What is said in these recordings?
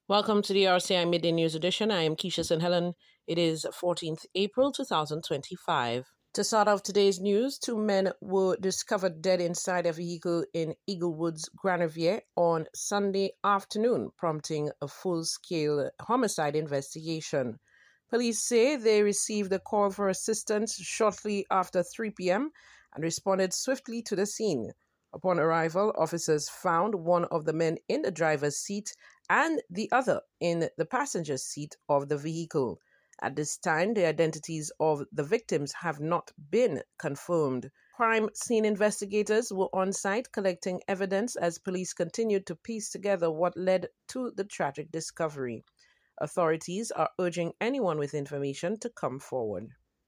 Welcome to the RCI Midday News Edition. I am Keisha St. Helen. It is 14th April 2025. To start off today's news, 2 men were discovered dead inside a vehicle in Eaglewoods, Granovier on Sunday afternoon, prompting a full-scale homicide investigation. Police say they received a call for assistance shortly after 3 p.m. and responded swiftly to the scene. Upon arrival, officers found one of the men in the driver's seat and the other in the passenger seat of the vehicle. At this time, the identities of the victims have not been confirmed. Crime scene investigators were on site collecting evidence as police continued to piece together what led to the tragic discovery. Authorities are urging anyone with information to come forward.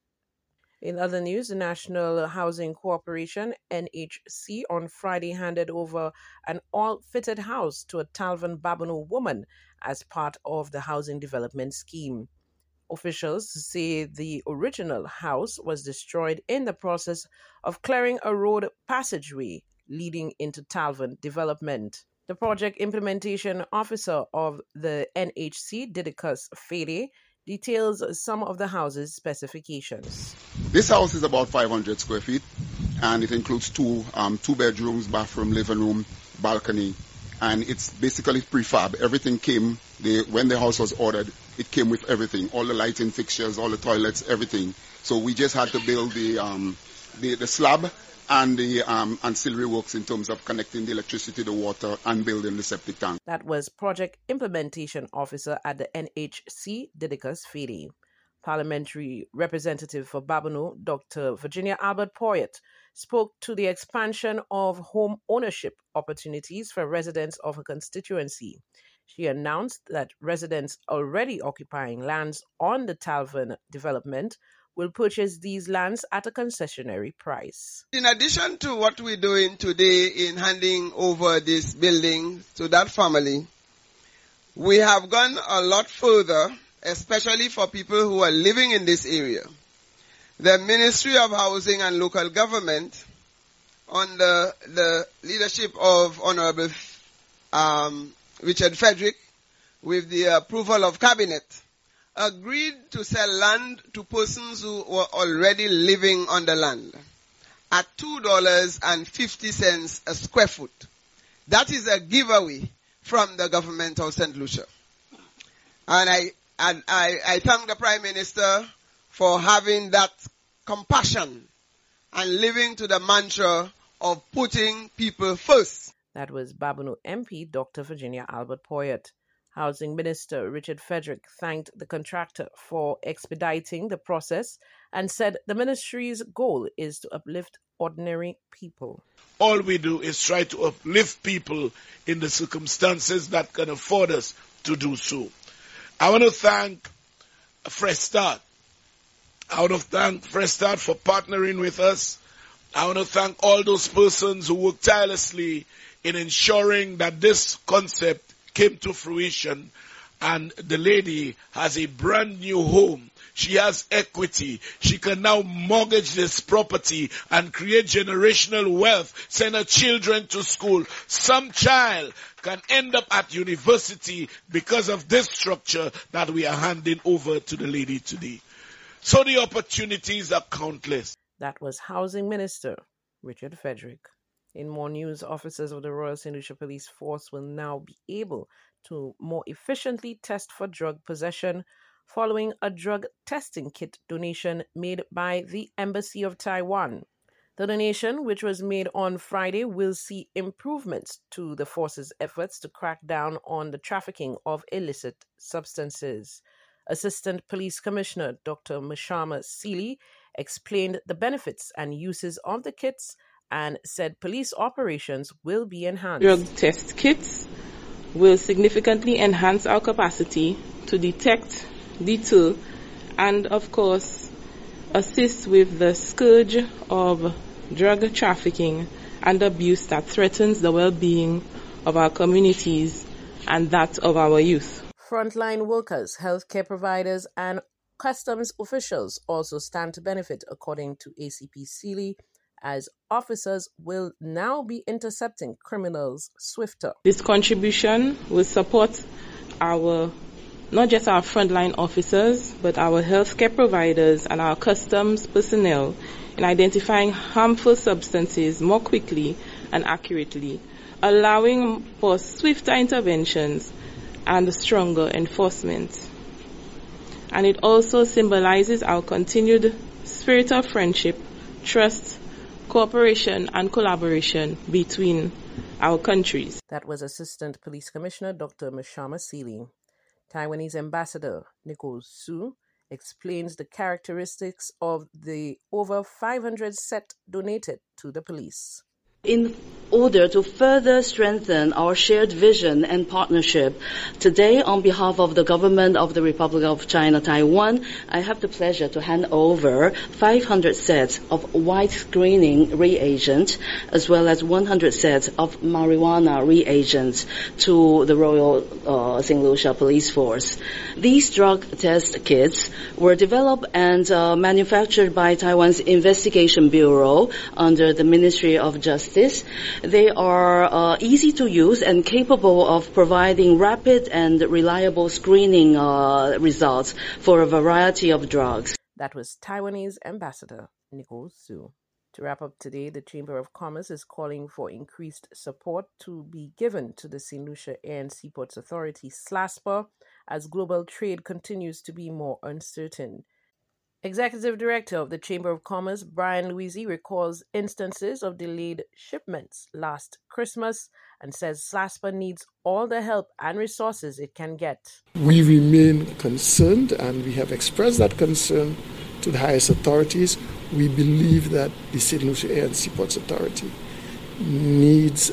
In other news, the National Housing Corporation, NHC, on Friday handed over an all-fitted house to a Talvin Babonneau woman as part of the housing development scheme. Officials say the original house was destroyed in the process of clearing a road passageway leading into Talvin development. The project implementation officer of the NHC, Didicus Fede, details some of the house's specifications. This house is about 500 square feet, and it includes two bedrooms, bathroom, living room, balcony, and it's basically prefab. Everything came, when the house was ordered, it came with everything, all the lighting fixtures, all the toilets, everything. So we just had to build the slab and the ancillary works in terms of connecting the electricity, the water, and building the septic tank. That was Project Implementation Officer at the NHC, Didicus Fede. Parliamentary Representative for Babonneau, Dr. Virginia Albert Poyet, spoke to the expansion of home ownership opportunities for residents of her constituency. She announced that residents already occupying lands on the Talvin development will purchase these lands at a concessionary price. In addition to what we're doing today in handing over this building to that family, we have gone a lot further, especially for people who are living in this area. The Ministry of Housing and Local Government, under the leadership of Honorable Richard Frederick, with the approval of Cabinet, agreed to sell land to persons who were already living on the land at $2.50 a square foot. That is a giveaway from the government of St. Lucia. And I thank the Prime Minister for having that compassion and living to the mantra of putting people first. That was Babonneau MP Dr. Virginia Albert Poyet. Housing Minister Richard Frederick thanked the contractor for expediting the process and said the ministry's goal is to uplift ordinary people. All we do is try to uplift people in the circumstances that can afford us to do so. I want to thank Fresh Start. I want to thank Fresh Start for partnering with us. I want to thank all those persons who work tirelessly in ensuring that this concept came to fruition, and the lady has a brand new home. She has equity. She can now mortgage this property and create generational wealth, send her children to school. Some child can end up at university because of this structure that we are handing over to the lady today. So the opportunities are countless. That was Housing Minister Richard Frederick. In more news, officers of the Royal St. Lucia Police Force will now be able to more efficiently test for drug possession following a drug testing kit donation made by the Embassy of Taiwan. The donation, which was made on Friday, will see improvements to the force's efforts to crack down on the trafficking of illicit substances. Assistant Police Commissioner Dr. Mashama Seeley explained the benefits and uses of the kits and said police operations will be enhanced. Drug test kits will significantly enhance our capacity to detect, deter, and of course assist with the scourge of drug trafficking and abuse that threatens the well-being of our communities and that of our youth. Frontline workers, healthcare providers, and customs officials also stand to benefit, according to ACP Seeley, as officers will now be intercepting criminals swifter. This contribution will support not just our frontline officers, but our healthcare providers and our customs personnel in identifying harmful substances more quickly and accurately, allowing for swifter interventions and stronger enforcement. And it also symbolizes our continued spirit of friendship, trust, cooperation, and collaboration between our countries. That was Assistant Police Commissioner Dr. Mashama Seeley. Taiwanese Ambassador Nicole Su explains the characteristics of the over 500 set donated to the police. In order to further strengthen our shared vision and partnership, today on behalf of the government of the Republic of China, Taiwan, I have the pleasure to hand over 500 sets of white screening reagents as well as 100 sets of marijuana reagents to the Royal St. Lucia Police Force. These drug test kits were developed and manufactured by Taiwan's Investigation Bureau under the Ministry of Justice. They are easy to use and capable of providing rapid and reliable screening results for a variety of drugs. That was Taiwanese Ambassador Nicole Su. To wrap up today, the Chamber of Commerce is calling for increased support to be given to the St. Lucia Air and Seaports Authority, SLASPA, as global trade continues to be more uncertain. Executive Director of the Chamber of Commerce, Brian Louisi, recalls instances of delayed shipments last Christmas and says SLASPA needs all the help and resources it can get. We remain concerned, and we have expressed that concern to the highest authorities. We believe that the St. Lucia Air and Seaports Authority needs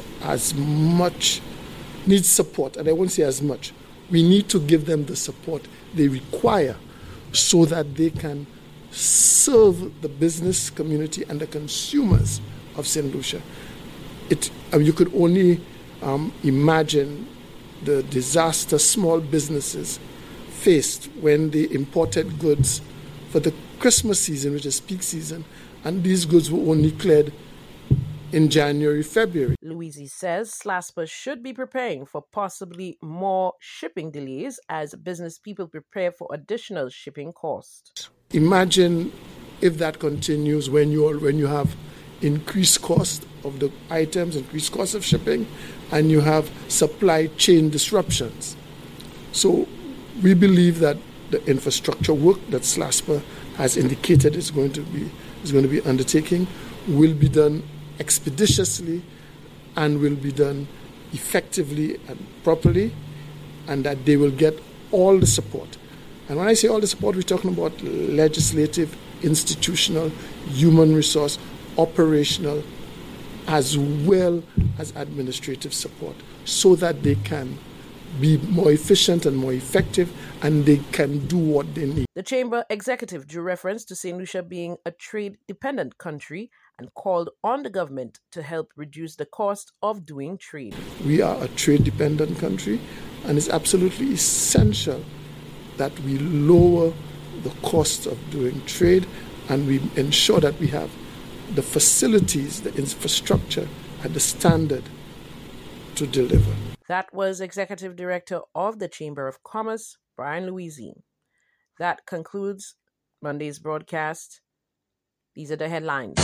support, and I won't say as much. We need to give them the support they require so that they can serve the business community and the consumers of St. Lucia. You could only imagine the disaster small businesses faced when they imported goods for the Christmas season, which is peak season, and these goods were only cleared in January, February. Louisi says SLASPA should be preparing for possibly more shipping delays as business people prepare for additional shipping costs. Imagine if that continues when you have increased cost of the items, increased cost of shipping, and you have supply chain disruptions. So we believe that the infrastructure work that SLASPA has indicated is going to be undertaking will be done expeditiously and will be done effectively and properly, and that they will get all the support. And when I say all the support, we're talking about legislative, institutional, human resource, operational, as well as administrative support, so that they can be more efficient and more effective, and they can do what they need. The Chamber executive drew reference to St. Lucia being a trade-dependent country and called on the government to help reduce the cost of doing trade. We are a trade-dependent country, and it's absolutely essential that we lower the cost of doing trade, and we ensure that we have the facilities, the infrastructure, and the standard to deliver. That was Executive Director of the Chamber of Commerce, Brian Louisi. That concludes Monday's broadcast. These are the headlines.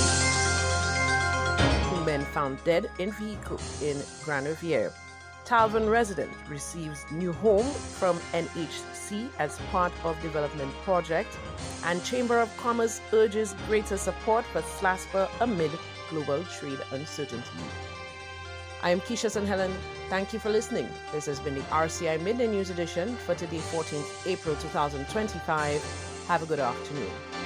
2 men found dead in vehicle in Grand Riviere. Talvin resident receives new home from NHC as part of development project. And Chamber of Commerce urges greater support for SLASPA amid global trade uncertainty. I am Keisha St. Helen. Thank you for listening. This has been the RCI Midday News Edition for today, 14th April 2025. Have a good afternoon.